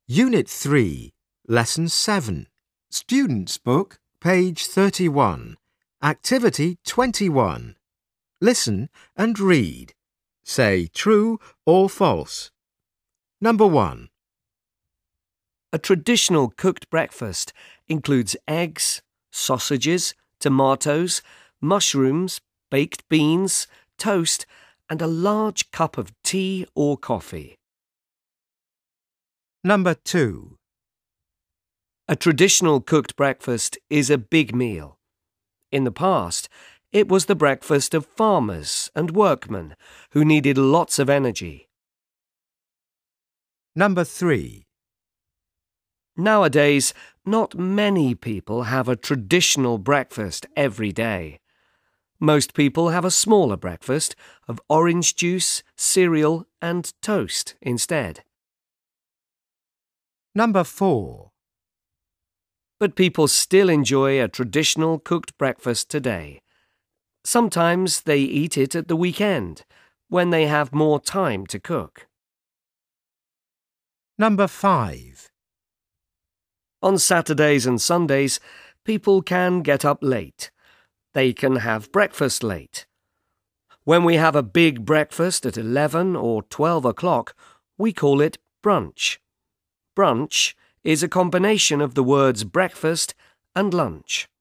Unit 3, Lesson 7. Student's Book, page 31. Activity 21. Listen and read. Say true or false. Number 1. A traditional cooked breakfast includes eggs, sausages, tomatoes, mushrooms, baked beans, toast, and a large cup of tea or coffee. Number 2. A traditional cooked breakfast is a big meal. In the past, it was the breakfast of farmers and workmen who needed lots of energy. Number 3. Nowadays, not many people have a traditional breakfast every day. Most people have a smaller breakfast of orange juice, cereal, and toast instead. Number 4. But people still enjoy a traditional cooked breakfast today. Sometimes they eat it at the weekend, when they have more time to cook. Number 5. On Saturdays and Sundays, people can get up late. They can have breakfast late. When we have a big breakfast at 11 or 12 o'clock, we call it brunch. Brunch is a combination of the words breakfast and lunch.